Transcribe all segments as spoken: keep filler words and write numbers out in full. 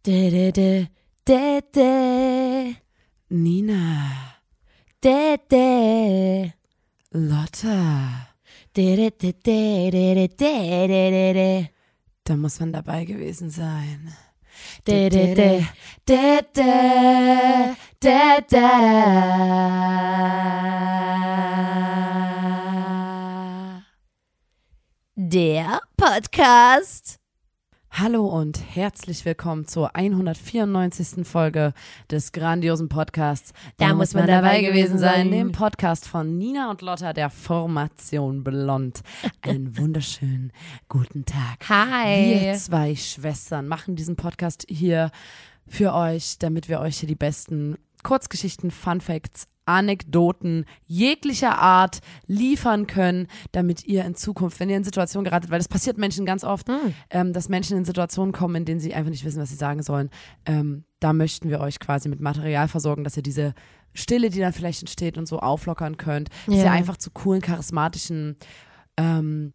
De, de, de, de, de. Nina. De, de. Lotta. De, de, de, de, de, de, de, de, de. Da muss man dabei gewesen sein. De, de, de, de, de, de, de. Der Podcast. Hallo und herzlich willkommen zur hundertvierundneunzigsten Folge des grandiosen Podcasts. Da, da muss man dabei gewesen sein. Dem Podcast von Nina und Lotta der Formation Blond. Einen wunderschönen guten Tag. Hi. Wir zwei Schwestern machen diesen Podcast hier für euch, damit wir euch hier die besten Kurzgeschichten, Fun Facts, Anekdoten jeglicher Art liefern können, damit ihr in Zukunft, wenn ihr in Situationen geratet, weil das passiert Menschen ganz oft, mm. ähm, dass Menschen in Situationen kommen, in denen sie einfach nicht wissen, was sie sagen sollen. Ähm, da möchten wir euch quasi mit Material versorgen, dass ihr diese Stille, die dann vielleicht entsteht und so auflockern könnt, dass ja. ihr einfach zu coolen, charismatischen ähm,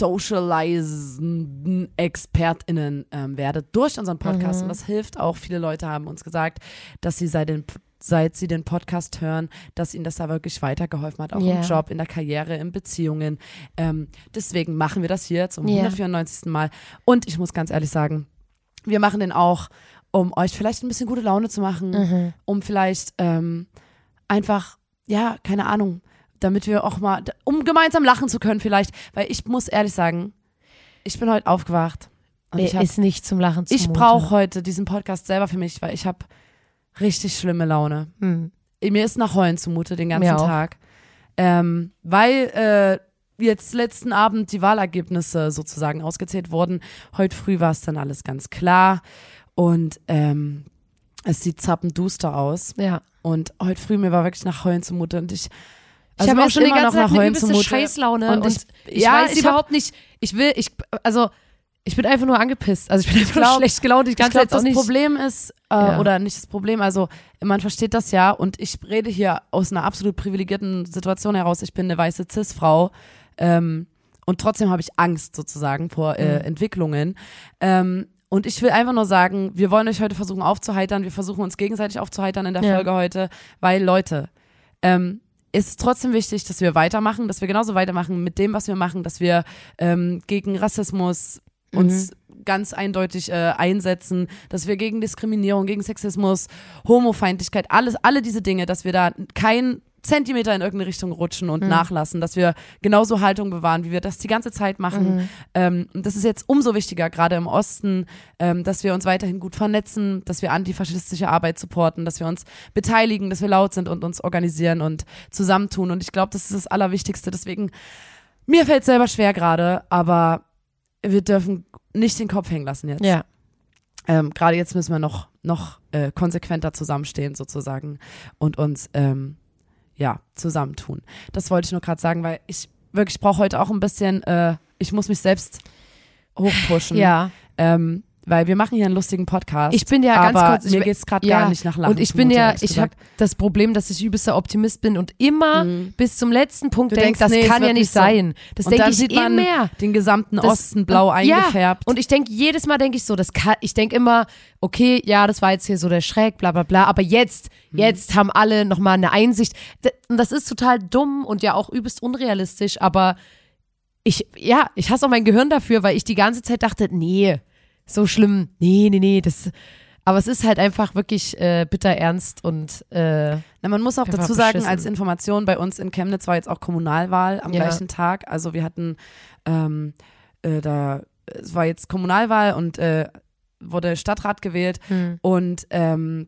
socializenden ExpertInnen ähm, werdet durch unseren Podcast. Mhm. Und das hilft auch. Viele Leute haben uns gesagt, dass sie seit den seit sie den Podcast hören, dass ihnen das da wirklich weitergeholfen hat, auch yeah. im Job, in der Karriere, in Beziehungen. Ähm, deswegen machen wir das hier zum yeah. hundertvierundneunzigsten Mal. Und ich muss ganz ehrlich sagen, wir machen den auch, um euch vielleicht ein bisschen gute Laune zu machen, mhm. um vielleicht ähm, einfach, ja, keine Ahnung, damit wir auch mal, um gemeinsam lachen zu können vielleicht, weil ich muss ehrlich sagen, ich bin heute aufgewacht. Und ich hab, ist nicht zum Lachen zumute. Ich brauche heute diesen Podcast selber für mich, weil ich habe richtig schlimme Laune. Hm. Mir ist nach Heulen zumute den ganzen Tag. Ähm, weil äh, jetzt letzten Abend die Wahlergebnisse sozusagen ausgezählt wurden. Heute früh war es dann alles ganz klar. Und ähm, es sieht zappenduster aus. Ja. Und heute früh mir war wirklich nach Heulen zumute. Und ich Also ich habe auch schon die ganze Zeit eine übelste Scheißlaune. Und, und ich, ich ja, weiß ich überhaupt nicht, ich will, ich, also ich bin einfach nur angepisst. Also ich bin einfach glaub, nur schlecht gelaunt. Die ganze ich glaube, Zeit das nicht. Problem ist, äh, ja. oder nicht das Problem, also man versteht das ja und ich rede hier aus einer absolut privilegierten Situation heraus. Ich bin eine weiße Cis-Frau ähm, und trotzdem habe ich Angst sozusagen vor äh, mhm. Entwicklungen. Ähm, und ich will einfach nur sagen, wir wollen euch heute versuchen aufzuheitern. Wir versuchen uns gegenseitig aufzuheitern in der ja. Folge heute, weil Leute, ähm, ist es trotzdem wichtig, dass wir weitermachen, dass wir genauso weitermachen mit dem, was wir machen, dass wir ähm, gegen Rassismus uns mhm. ganz eindeutig äh, einsetzen, dass wir gegen Diskriminierung, gegen Sexismus, Homofeindlichkeit, alles, alle diese Dinge, dass wir da kein Zentimeter in irgendeine Richtung rutschen und mhm. nachlassen, dass wir genauso Haltung bewahren, wie wir das die ganze Zeit machen. Mhm. Ähm, und das ist jetzt umso wichtiger, gerade im Osten, ähm, dass wir uns weiterhin gut vernetzen, dass wir antifaschistische Arbeit supporten, dass wir uns beteiligen, dass wir laut sind und uns organisieren und zusammentun. Und ich glaube, das ist das Allerwichtigste. Deswegen, mir fällt es selber schwer gerade, aber wir dürfen nicht den Kopf hängen lassen jetzt. Ja. Ähm, gerade jetzt müssen wir noch, noch äh, konsequenter zusammenstehen sozusagen und uns ähm, ja, zusammentun. Das wollte ich nur gerade sagen, weil ich wirklich brauche heute auch ein bisschen, äh, ich muss mich selbst hochpushen. Ja. Ähm, weil wir machen hier einen lustigen Podcast. Ich bin ja aber ganz kurz, mir geht's gerade ja, gar nicht nach Lachen. Und ich bin ja, ich habe das Problem, dass ich übelster Optimist bin und immer mhm. bis zum letzten Punkt denke, das nee, kann ja nicht sein. Das denke ich immer mehr. Den gesamten Osten blau eingefärbt. Ja, und ich denke, jedes Mal denke ich so, das kann, ich denke immer, okay, ja, das war jetzt hier so der Schreck, bla bla bla, aber jetzt, mhm. jetzt haben alle nochmal eine Einsicht. Und das ist total dumm und ja auch übelst unrealistisch, aber ich, ja, ich hasse auch mein Gehirn dafür, weil ich die ganze Zeit dachte, nee, so schlimm, nee, nee, nee, das, aber es ist halt einfach wirklich äh, bitter ernst und äh, Na, man muss auch dazu sagen, als Information, bei uns in Chemnitz war jetzt auch Kommunalwahl am ja. gleichen Tag, also wir hatten ähm, äh, da, es war jetzt Kommunalwahl und äh, wurde Stadtrat gewählt hm. und ähm,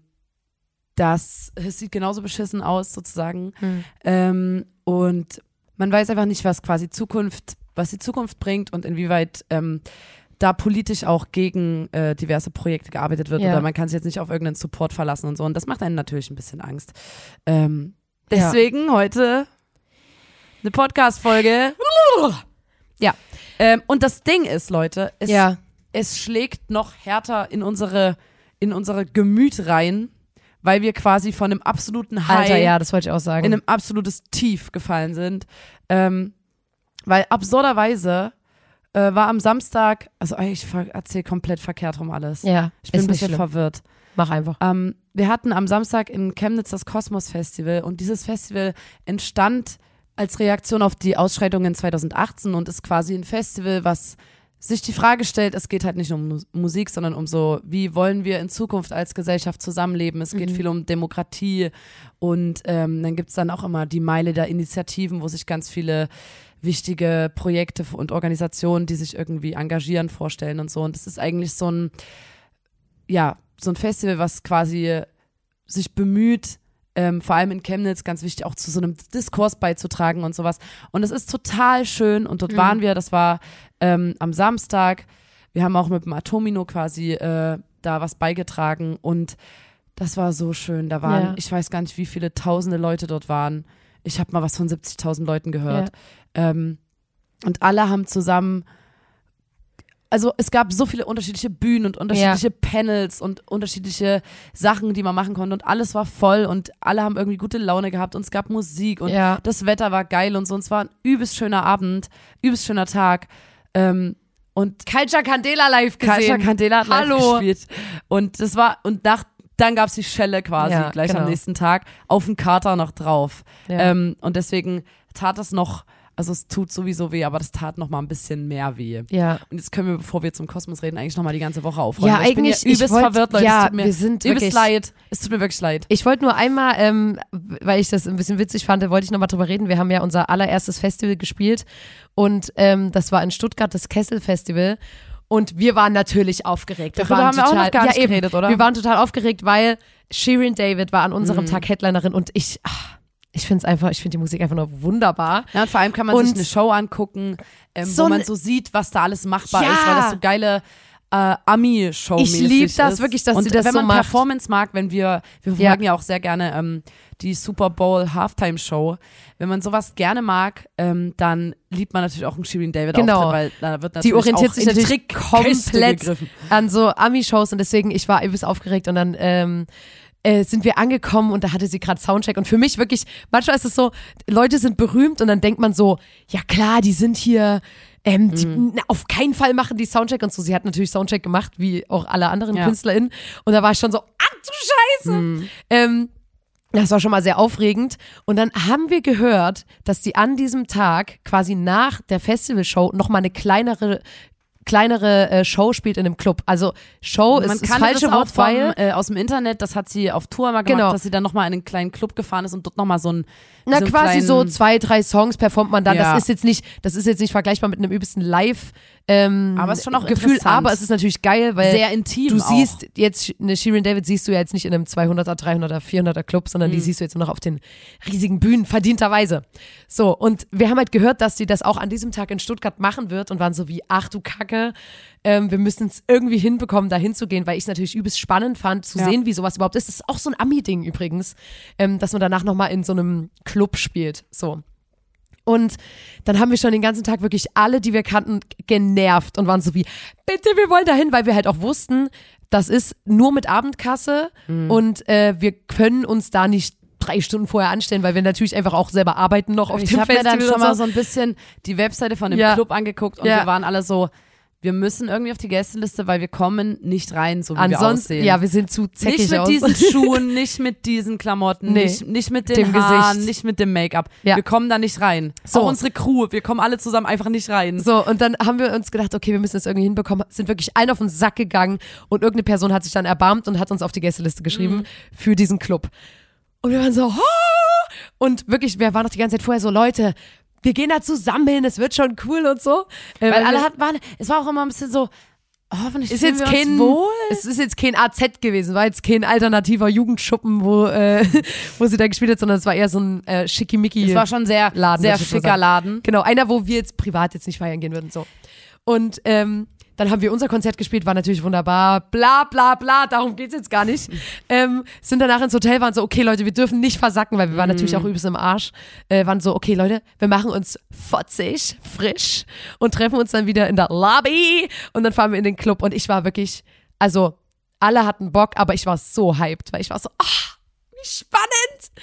das, es sieht genauso beschissen aus sozusagen hm. ähm, und man weiß einfach nicht, was quasi Zukunft, was die Zukunft bringt und inwieweit ähm, da politisch auch gegen äh, diverse Projekte gearbeitet wird ja. oder man kann sich jetzt nicht auf irgendeinen Support verlassen und so und das macht einen natürlich ein bisschen Angst. Ähm, deswegen ja. heute eine Podcast-Folge. Ja. Ähm, und das Ding ist, Leute, es, ja. es schlägt noch härter in unsere, in unsere Gemüt rein, weil wir quasi von einem absoluten High Alter, ja, das wollte ich auch sagen. in einem absolutes Tief gefallen sind. Ähm, weil absurderweise äh, war am Samstag, also ich erzähle komplett verkehrt rum alles. Ja, Ich bin ist ein bisschen nicht schlimm. verwirrt. Mach einfach. Ähm, wir hatten am Samstag in Chemnitz das Kosmos Festival und dieses Festival entstand als Reaktion auf die Ausschreitungen zwanzig achtzehn und ist quasi ein Festival, was sich die Frage stellt, es geht halt nicht um Mus- Musik, sondern um so, wie wollen wir in Zukunft als Gesellschaft zusammenleben. Es geht Mhm. viel um Demokratie und ähm, dann gibt's dann auch immer die Meile der Initiativen, wo sich ganz viele wichtige Projekte und Organisationen, die sich irgendwie engagieren, vorstellen und so. Und es ist eigentlich so ein, ja, so ein Festival, was quasi sich bemüht, ähm, vor allem in Chemnitz, ganz wichtig, auch zu so einem Diskurs beizutragen und sowas. Und es ist total schön und dort Mhm. waren wir, das war ähm, am Samstag. Wir haben auch mit dem Atomino quasi äh, da was beigetragen und das war so schön. Da waren, Ja. ich weiß gar nicht, wie viele tausende Leute dort waren. Ich habe mal was von siebzigtausend Leuten gehört. Ähm, und alle haben zusammen, also es gab so viele unterschiedliche Bühnen und unterschiedliche Panels und unterschiedliche Sachen, die man machen konnte und alles war voll und alle haben irgendwie gute Laune gehabt und es gab Musik und Ja. das Wetter war geil und so und es war ein übelst schöner Abend, übelst schöner Tag ähm, und Culture Candela live Culture gesehen. Candela hat live Hallo. gespielt und das war, und nach, dann gab's die Schelle quasi Ja, gleich genau. am nächsten Tag auf den Kater noch drauf Ja. ähm, und deswegen tat es noch, also es tut sowieso weh, aber das tat noch mal ein bisschen mehr weh. Ja. Und jetzt können wir, bevor wir zum Kosmos reden, eigentlich noch mal die ganze Woche aufräumen. Ja, weil ich bin eigentlich, ja übelst ich wollt- verwirrt, Leute. ja, es tut mir wir sind übelst wirklich- leid. Es tut mir wirklich leid. Ich wollte nur einmal, ähm, weil ich das ein bisschen witzig fand, wollte ich nochmal drüber reden. Wir haben ja unser allererstes Festival gespielt und ähm, das war in Stuttgart, das Kessel Festival. Und wir waren natürlich aufgeregt. Wir Darüber waren haben wir auch total, noch gar nicht ja, eben. geredet, oder? Wir waren total aufgeregt, weil Shirin David war an unserem Mhm. Tag Headlinerin und ich, ach, ich finde es einfach, ich finde die Musik einfach nur wunderbar. Ja, und vor allem kann man sich Und eine Show angucken, ähm, so wo man ein- so sieht, was da alles machbar Ja. ist, weil das so geile äh, Ami-Show Ich lieb das ist. wirklich, dass und sie das wenn so man macht. Performance mag, wenn wir, wir Ja. folgen ja auch sehr gerne ähm, die Super Bowl Halftime Show. Wenn man sowas gerne mag, ähm, dann liebt man natürlich auch einen Shirin David Genau. Auftritt, weil da wird natürlich Die orientiert auch sich in die natürlich Trickkiste komplett gegriffen. an so Ami-Shows und deswegen, ich war übelst aufgeregt und dann ähm, äh, sind wir angekommen und da hatte sie gerade Soundcheck und für mich wirklich, manchmal ist es so, Leute sind berühmt und dann denkt man so, ja klar, die sind hier, ähm, die, Mhm. na, auf keinen Fall machen die Soundcheck und so. Sie hat natürlich Soundcheck gemacht, wie auch alle anderen Ja. KünstlerInnen und da war ich schon so, ach du Scheiße. Mhm. Ähm, das war schon mal sehr aufregend. Und dann haben wir gehört, dass die an diesem Tag quasi nach der Festivalshow nochmal eine kleinere, kleinere äh, Show spielt in einem Club. Also Show Man ist das kann falsche das auch Wort, vom, weil äh, aus dem Internet, das hat sie auf Tour mal gemacht, Genau. dass sie dann nochmal in einen kleinen Club gefahren ist und dort nochmal so ein na so einen quasi kleinen, so zwei, drei Songs performt man dann. Ja. Das ist jetzt nicht, das ist jetzt nicht vergleichbar mit einem übelsten Live ähm, Aber es ist schon auch Gefühl, interessant. aber es ist natürlich geil, weil sehr intim du auch. siehst jetzt eine Shirin David siehst du ja jetzt nicht in einem zweihunderter, dreihunderter, vierhunderter Club, sondern Mhm. die siehst du jetzt nur noch auf den riesigen Bühnen, verdienterweise. So, und wir haben halt gehört, dass sie das auch an diesem Tag in Stuttgart machen wird und waren so wie, ach du Kacke, ähm, wir müssen es irgendwie hinbekommen, da hinzugehen, weil ich es natürlich übelst spannend fand, zu Ja. sehen, wie sowas überhaupt ist. Das ist auch so ein Ami-Ding übrigens, ähm, dass man danach nochmal in so einem Club spielt, so. Und dann haben wir schon den ganzen Tag wirklich alle, die wir kannten, genervt und waren so wie, bitte, wir wollen dahin, weil wir halt auch wussten, das ist nur mit Abendkasse Mhm. und äh, wir können uns da nicht drei Stunden vorher anstellen, weil wir natürlich einfach auch selber arbeiten noch auf Ich dem habe mir Festival. dann schon und mal so. so ein bisschen die Webseite von dem Ja. Club angeguckt und Ja. wir waren alle so, wir müssen irgendwie auf die Gästeliste, weil wir kommen nicht rein, so wie wir Ansonsten, aussehen. ja, wir sind zu zäckig nicht mit aus. diesen Schuhen, nicht mit diesen Klamotten, Nee. nicht, nicht mit den Dem Haaren, Gesicht. nicht mit dem Make-up. Ja. Wir kommen da nicht rein. So. Auch unsere Crew, wir kommen alle zusammen einfach nicht rein. So, und dann haben wir uns gedacht, okay, wir müssen das irgendwie hinbekommen, sind wirklich allen auf den Sack gegangen und irgendeine Person hat sich dann erbarmt und hat uns auf die Gästeliste geschrieben Mhm. für diesen Club. Und wir waren so, oh! Und wirklich, wir waren noch die ganze Zeit vorher so, Leute, wir gehen da zusammen hin, es wird schon cool und so. Äh, Weil alle wir- hatten, waren, es war auch immer ein bisschen so, hoffentlich ist fühlen jetzt wir kein, uns wohl. es ist jetzt kein A Z gewesen, war jetzt kein alternativer Jugendschuppen, wo, äh, wo sie da gespielt hat, sondern es war eher so ein äh, schickimicki Es war schon sehr, Laden, sehr würd ich jetzt mal schicker sagen. Laden. Genau, einer, wo wir jetzt privat jetzt nicht feiern gehen würden. So. Und ähm, dann haben wir unser Konzert gespielt, war natürlich wunderbar, bla bla bla, darum geht's jetzt gar nicht. Ähm, sind danach ins Hotel, waren so, okay Leute, wir dürfen nicht versacken, weil wir waren natürlich auch übelst im Arsch. Äh, waren so, okay Leute, wir machen uns fotzig, frisch und treffen uns dann wieder in der Lobby und dann fahren wir in den Club und ich war wirklich, also alle hatten Bock, aber ich war so hyped, weil ich war so, ah, wie spannend.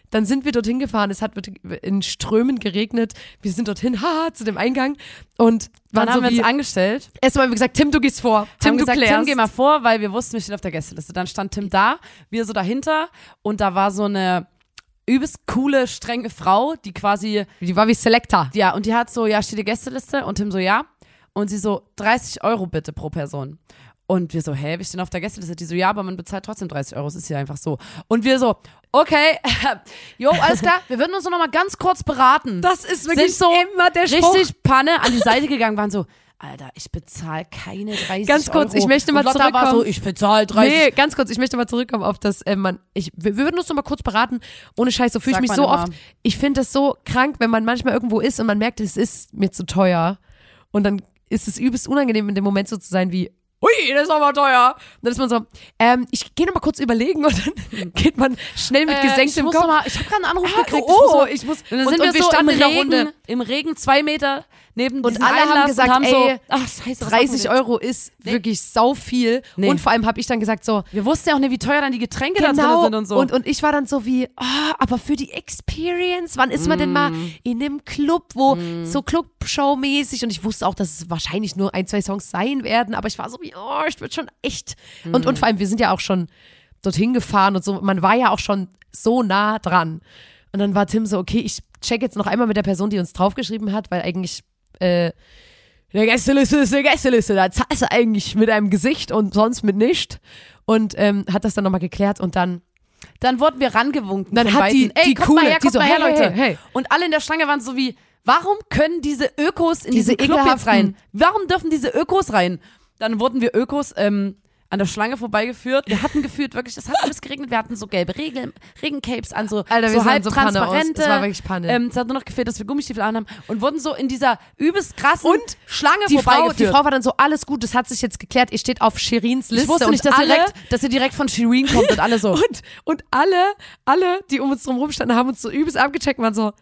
dann sind wir dorthin gefahren, es hat in Strömen geregnet, wir sind dorthin, haha, zu dem Eingang und dann waren haben so wir wie, uns angestellt. erstmal haben wir gesagt, Tim, du gehst vor, Tim, haben du gesagt, klärst. Tim, geh mal vor, weil wir wussten, wir stehen auf der Gästeliste. Dann stand Tim da, wir so dahinter und da war so eine übelst coole, strenge Frau, die quasi, Die war wie Selector. ja, und die hat so, ja, steht die Gästeliste und Tim so, ja. Und sie so, dreißig Euro bitte pro Person. Und wir so, hä, wir stehen auf der Gästeliste. Die so, ja, aber man bezahlt trotzdem dreißig Euro. Es ist ja einfach so. Und wir so, okay, jo, alles klar, wir würden uns noch mal ganz kurz beraten. Das ist wirklich Sind so immer der Spruch. richtig Panne an die Seite gegangen, waren so, Alter, ich bezahle keine dreißig Ganz kurz, Euro. ich möchte mal und Lotta war so, zurückkommen. ich bezahle dreißig. Nee, ganz kurz, ich möchte mal zurückkommen auf das, äh, man, ich, wir wir würden uns noch mal kurz beraten, ohne Scheiß, so fühle ich Sagt mich man so immer. oft, ich finde das so krank, wenn man manchmal irgendwo ist und man merkt, es ist mir zu teuer und dann ist es übelst unangenehm in dem Moment so zu sein wie, ui, das ist aber teuer. Und dann ist man so, ähm, ich gehe noch mal kurz überlegen und dann geht man schnell mit Äh, gesenktem ich muss Kopf. noch mal, ich habe gerade einen Anruf Ah, gekriegt. oh, ich ich muss, Und dann und, sind und wir, wir so standen im in der Regen, Runde. im Regen zwei Meter neben Und diesem alle haben Einlass gesagt, und haben ey, so, ach scheiße, was dreißig machen wir Euro ist Nee. wirklich sau viel. Nee. Und vor allem habe ich dann gesagt so, jetzt? Wir wussten ja auch nicht, wie teuer dann die Getränke da drin genau, sind und so. und, und ich war dann so wie, ah, aber für die Experience, wann ist man denn mal in einem Club, wo so Clubshow-mäßig und ich wusste auch, dass es wahrscheinlich nur ein, zwei Songs sein werden, aber ich war so wie, oh, ich würde schon echt, und, und vor allem, wir sind ja auch schon dorthin gefahren und so, man war ja auch schon so nah dran. Und dann war Tim so, okay, ich check jetzt noch einmal mit der Person, die uns draufgeschrieben hat, weil eigentlich, äh, eine Gästeliste ist eine Gästeliste, da zahlst du eigentlich mit einem Gesicht und sonst mit nicht. Und ähm, hat das dann nochmal geklärt und dann Dann wurden wir rangewunken. Dann von hat die- Weitem. Ey, die kommt Coole, mal her, die kommt so, mal her, hey, Leute. hey, hey. Und alle in der Schlange waren so wie, warum können diese Ökos in Diese diesen Club jetzt ekelhaften- rein? Warum dürfen diese Ökos rein? Dann wurden wir Ökos ähm, an der Schlange vorbeigeführt. Wir hatten gefühlt wirklich, es hat alles geregnet. Wir hatten so gelbe Regel, Regencapes an, so, Alter, wir so sahen halb so Panne aus. transparente. Es war wirklich Panne. Ähm, es hat nur noch gefehlt, dass wir Gummistiefel anhaben und wurden so in dieser übelst krassen Und Schlange die Frau, vorbeigeführt. die Frau war dann so, alles gut, das hat sich jetzt geklärt, ihr steht auf Shirins Liste. ich wusste und nicht, dass, alle, ihr direkt, dass ihr direkt von Shireen kommt und alle so. und, und alle, alle, die um uns drum rumstanden, haben uns so übelst abgecheckt und waren so,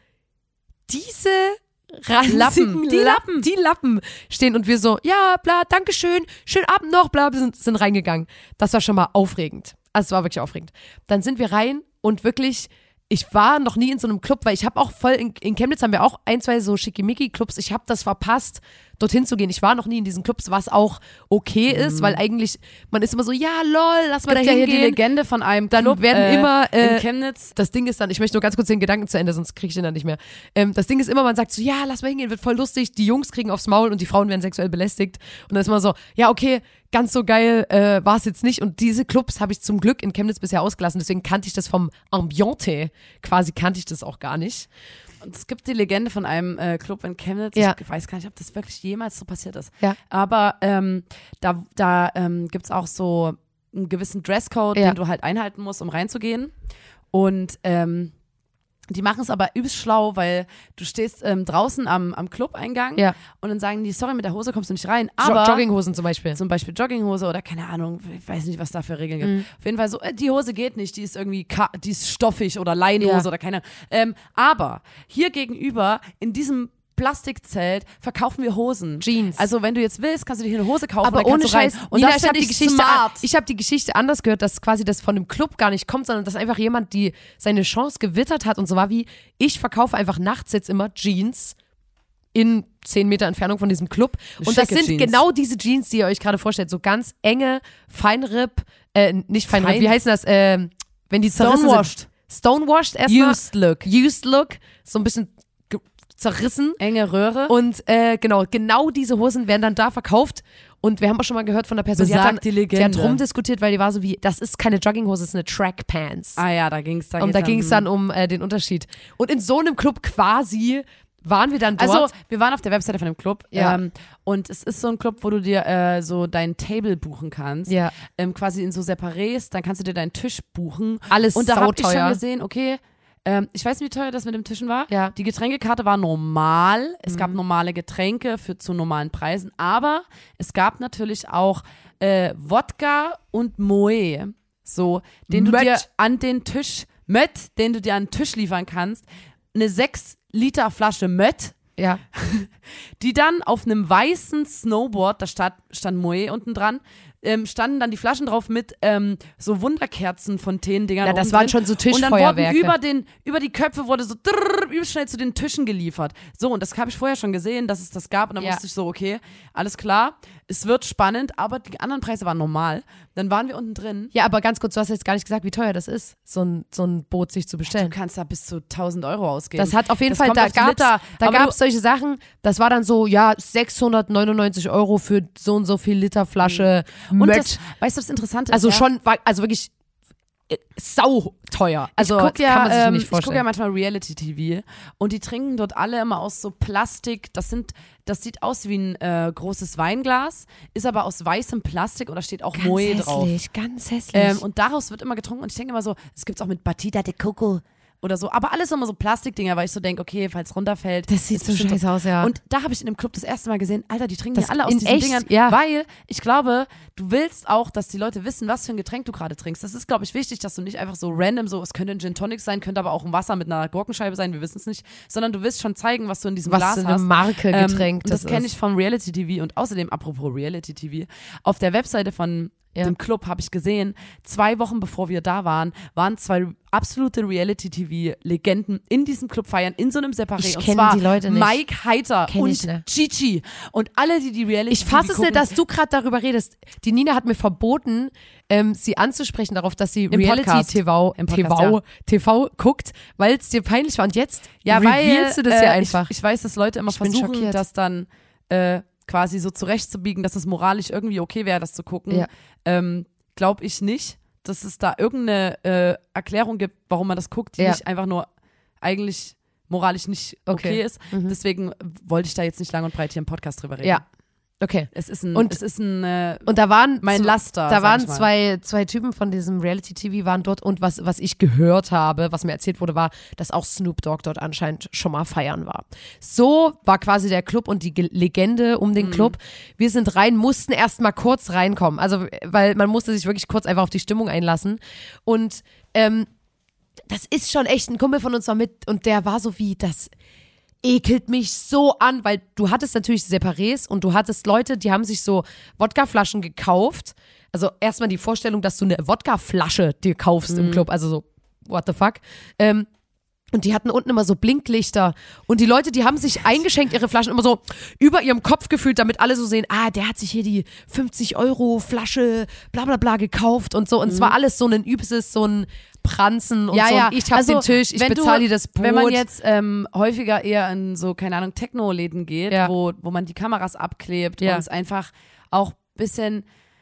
diese ranzigen Lappen, die Lappen. die Lappen stehen und wir so, ja, bla, dankeschön, schönen Abend noch, bla, wir sind, sind reingegangen. Das war schon mal aufregend. Also es war wirklich aufregend. Dann sind wir rein und wirklich, ich war noch nie in so einem Club, weil ich habe auch voll, in, in Chemnitz haben wir auch ein, zwei so Schickimicki-Clubs, ich habe das verpasst, dorthin zu gehen. Ich war noch nie in diesen Clubs, was auch okay ist, weil eigentlich, man ist immer so, ja, lol, lass mal da Gibt ja hier die hingehen. Legende von einem Dann Club, werden äh, immer, äh, in Chemnitz. Das Ding ist dann, ich möchte nur ganz kurz den Gedanken zu Ende, sonst kriege ich den dann nicht mehr. Ähm, das Ding ist immer, man sagt so, ja, lass mal hingehen, wird voll lustig, die Jungs kriegen aufs Maul und die Frauen werden sexuell belästigt. Und dann ist man so, ja, okay, ganz so geil äh, war es jetzt nicht. Und diese Clubs habe ich zum Glück in Chemnitz bisher ausgelassen, deswegen kannte ich das vom Ambiente, quasi kannte ich das auch gar nicht. Und es gibt die Legende von einem äh, Club in Chemnitz. Ja. Ich weiß gar nicht, ob das wirklich jemals so passiert ist. Ja. Aber ähm, da, da ähm, gibt es auch so einen gewissen Dresscode, Ja. den du halt einhalten musst, um reinzugehen. Und ähm, die machen es aber übelst schlau, weil du stehst ähm, draußen am, am Club-Eingang Ja. und dann sagen die, sorry, mit der Hose kommst du nicht rein. Jo- Aber Jogginghosen zum Beispiel. zum Beispiel Jogginghose oder keine Ahnung, ich weiß nicht, was da für Regeln gibt. Mhm. Auf jeden Fall so, äh, die Hose geht nicht, die ist irgendwie, ka- die ist stoffig oder Leinhose Ja. oder keine Ahnung. Ähm, aber hier gegenüber, in diesem Plastikzelt, verkaufen wir Hosen. Jeans. Also wenn du jetzt willst, kannst du dir hier eine Hose kaufen. Aber dann kannst ohne du rein. Scheiß, Und Nina, das ich habe find die Geschichte, smart. ich habe die Geschichte anders gehört, dass quasi das von dem Club gar nicht kommt, sondern dass einfach jemand die seine Chance gewittert hat und so war wie, ich verkaufe einfach nachts jetzt immer Jeans in zehn Meter Entfernung von diesem Club. Und das Schicke sind Jeans. genau diese Jeans, die ihr euch gerade vorstellt, so ganz enge, Feinripp, äh, nicht Feinripp, Fein- wie heißt das, ähm, wenn die zerrissen Stonewashed. sind. Stonewashed erstmal. Used look. Used Look, so ein bisschen ge- zerrissen. Enge Röhre. Und äh, genau, genau diese Hosen werden dann da verkauft. Und wir haben auch schon mal gehört von der Person, die hat, dann, Besagt die die Legende. hat rumdiskutiert, weil die war so wie, das ist keine Jogginghose, das ist eine Trackpants. ah ja, da ging es dann. Und da ging es dann um äh, den Unterschied. Und in so einem Club quasi waren wir dann dort. Also, wir waren auf der Webseite von dem Club Ja. ähm, und es ist so ein Club, wo du dir äh, so dein Table buchen kannst. Ja. Ähm, quasi in so Separés, dann kannst du dir deinen Tisch buchen. Alles Und da habe ich schon sauteuer. gesehen, okay, ähm, ich weiß nicht, wie teuer das mit dem Tischen war. Ja. Die Getränkekarte war normal. Es Mhm. gab normale Getränke für zu normalen Preisen, aber es gab natürlich auch äh, Wodka und Moe, so, den du Mött. dir an den Tisch, Mött, den du dir an den Tisch liefern kannst. Eine sechs Liter Flasche Mött, Ja. die dann auf einem weißen Snowboard, da stand, stand Moe unten dran, ähm, standen dann die Flaschen drauf mit ähm, so Wunderkerzen-Fontänen-Dingern. Ja, das oben waren drin. schon so Und dann Tischfeuerwerke. wurden über, den, über die Köpfe wurde so drrr, übel schnell zu den Tischen geliefert. So, und das habe ich vorher schon gesehen, dass es das gab. Und dann Ja. wusste ich so, okay, alles klar, es wird spannend, aber die anderen Preise waren normal. Dann waren wir unten drin. Ja, aber ganz kurz, du hast jetzt gar nicht gesagt, wie teuer das ist, so ein, so ein Boot sich zu bestellen. Du kannst da bis zu tausend Euro ausgeben. Das hat auf jeden Das Fall, kommt da auf die gab's, Liter. da Aber gab's solche Sachen, das war dann so, ja, sechshundertneunundneunzig Euro für so und so viel Liter Flasche Und Merch. das, weißt du, das Interessante ist, Also ja, schon, war- also wirklich äh, sau teuer. Also ich guck ja, kann man sich ähm, nicht ich gucke ja vorstellen. manchmal Reality-T V und die trinken dort alle immer aus so Plastik. Das sind, das sieht aus wie ein äh, großes Weinglas, ist aber aus weißem Plastik und da steht auch Ganz Moe drauf. hässlich, ganz hässlich. Ähm, und daraus wird immer getrunken und ich denke immer so, es gibt's auch mit Batida de Coco oder so, aber alles immer so Plastikdinger, weil ich so denke, okay, falls es runterfällt. das sieht ist so bestimmt scheiße aus, ja. Und da habe ich in dem Club das erste Mal gesehen, Alter, die trinken Das ja alle aus in diesen echt, Dingern, ja. weil ich glaube, du willst auch, dass die Leute wissen, was für ein Getränk du gerade trinkst. Das ist, glaube ich, wichtig, dass du nicht einfach so random so, es könnte ein Gin Tonic sein, könnte aber auch ein Wasser mit einer Gurkenscheibe sein, wir wissen es nicht, sondern du willst schon zeigen, was du in diesem was Glas für eine hast. Marke Ähm, Getränk und das das kenne ist. ich vom Reality-T V und außerdem, apropos Reality-T V, auf der Webseite von Ja. dem Club habe ich gesehen, zwei Wochen bevor wir da waren, waren zwei absolute Reality-T V-Legenden in diesem Club feiern, in so einem Separé. Ich und kenn zwar die Leute nicht. Mike Heiter Kenn und ich nicht. Chichi. Und alle, die die Reality-T V Ich fasse es gucken, nicht, dass du gerade darüber redest. Die Nina hat mir verboten, ähm, sie anzusprechen darauf, dass sie Podcast. Reality-T V Im Podcast, T V, T V guckt, weil es dir peinlich war. Und jetzt ja, weil, revealst du das äh, hier einfach. Ich, ich weiß, dass Leute immer Ich bin versuchen, schockiert. das dann äh, quasi so zurechtzubiegen, dass es moralisch irgendwie okay wäre, das zu gucken. Ja. Ähm, Glaube ich nicht, dass es da irgendeine äh, Erklärung gibt, warum man das guckt, die Ja. nicht einfach nur eigentlich moralisch nicht okay, Okay. ist. Mhm. Deswegen wollte ich da jetzt nicht lang und breit hier im Podcast drüber reden. Ja, okay. Es ist ein, Und- es ist ein äh, Und da waren mein zw- Laster. Da sag waren ich mal. zwei, zwei Typen von diesem Reality-T V waren dort und was, was ich gehört habe, was mir erzählt wurde, war, dass auch Snoop Dogg dort anscheinend schon mal feiern war. So war quasi der Club und die Ge- Legende um Mhm. den Club. Wir sind rein, mussten erst mal kurz reinkommen, also weil man musste sich wirklich kurz einfach auf die Stimmung einlassen und ähm, das ist schon echt, ein Kumpel von uns war mit und der war so wie, das ekelt mich so an, weil du hattest natürlich Separés und du hattest Leute, die haben sich so Wodkaflaschen gekauft. Also erstmal die Vorstellung, dass du eine Wodkaflasche dir kaufst im Club, also so, what the fuck. Ähm, und die hatten unten immer so Blinklichter. Und die Leute, die haben sich eingeschenkt, ihre Flaschen immer so über ihrem Kopf gefühlt, damit alle so sehen, ah, der hat sich hier die fünfzig Euro Flasche bla bla bla gekauft und so. Und es war alles so ein übstes, so ein Pranzen und ja, so. ja. Und ich hab also, den Tisch, ich wenn bezahle du- dir das Boot. Wenn man jetzt ähm, häufiger eher in so, keine Ahnung, Techno-Läden geht, Ja. wo, wo man die Kameras abklebt Ja. und es einfach auch ein bisschen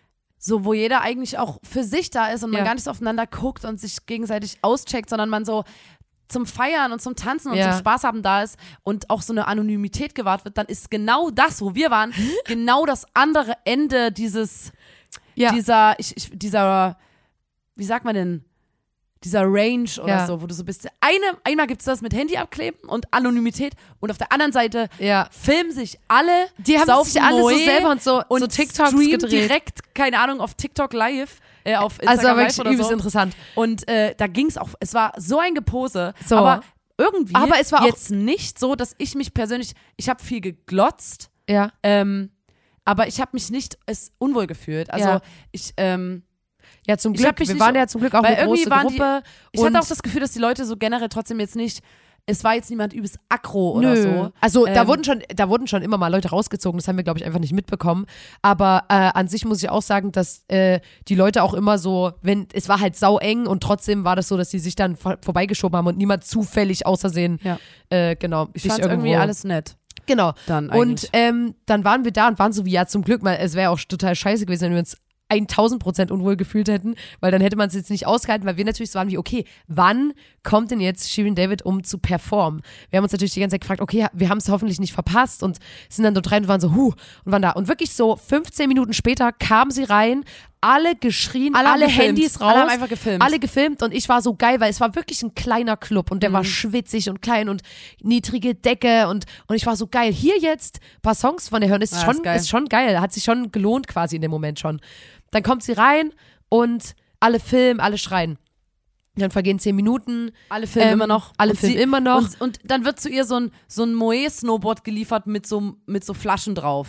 so, wo jeder eigentlich auch für sich da ist und man Ja. gar nicht so aufeinander guckt und sich gegenseitig auscheckt, sondern man so zum Feiern und zum Tanzen und Ja. zum Spaß haben da ist und auch so eine Anonymität gewahrt wird, dann ist genau das, wo wir waren, genau das andere Ende dieses, Ja. dieser, ich, ich, dieser, wie sagt man denn, dieser Range oder Ja. so, wo du so bist. Eine, einmal gibt es das mit Handy abkleben und Anonymität und auf der anderen Seite Ja. filmen sich alle, Die haben saufen sich alle so Moe selber und so, und so TikToks streamen gedreht. direkt, keine Ahnung, auf TikTok live, äh, auf Also Instagram war live wirklich oder übelst so. interessant. Und äh, da ging es auch, es war so ein Gepose, So. aber irgendwie Aber es war auch- jetzt nicht so, dass ich mich persönlich, ich habe viel geglotzt, Ja. ähm, aber ich habe mich nicht es unwohl gefühlt. Also Ja. ich, ähm, Ja, zum Ich Glück. hab mich Wir nicht- waren ja zum Glück auch weil eine große irgendwie waren die- Gruppe. ich und hatte auch das Gefühl, dass die Leute so generell trotzdem jetzt nicht, es war jetzt niemand übelst aggro oder Nö. so. Also da Ähm, wurden schon, da wurden schon immer mal Leute rausgezogen. Das haben wir, glaube ich, einfach nicht mitbekommen. Aber äh, an sich muss ich auch sagen, dass äh, die Leute auch immer so, wenn es war halt sau eng und trotzdem war das so, dass sie sich dann vor, vorbeigeschoben haben und niemand zufällig außersehen. Ja. Äh, genau. Ich sich fand irgendwo- irgendwie alles nett. Genau. Dann Und eigentlich. ähm, dann waren wir da und waren so wie, ja, zum Glück, mal, es wäre auch total scheiße gewesen, wenn wir uns tausend Prozent unwohl gefühlt hätten, weil dann hätte man es jetzt nicht ausgehalten, weil wir natürlich so waren wie, okay, wann kommt denn jetzt Shirin David, um zu performen? Wir haben uns natürlich die ganze Zeit gefragt, okay, wir haben es hoffentlich nicht verpasst und sind dann dort rein und waren so, huh, und waren da. Und wirklich so fünfzehn Minuten später kam sie rein, alle geschrien, alle, Alle haben gefilmt. Handys raus. Alle haben einfach gefilmt. Alle gefilmt und ich war so geil, weil es war wirklich ein kleiner Club und der Mhm. war schwitzig und klein und niedrige Decke und, und ich war so geil. Hier jetzt ein paar Songs von der hören, ist, Ja, schon, ist geil. ist schon geil, hat sich schon gelohnt quasi in dem Moment schon. Dann kommt sie rein und alle filmen, alle schreien. Dann vergehen zehn Minuten. Alle filmen ähm, immer noch. Alle Und filmen sie- immer noch. Und, und dann wird zu ihr so ein, so ein Moe-Snowboard geliefert mit so, mit so Flaschen drauf.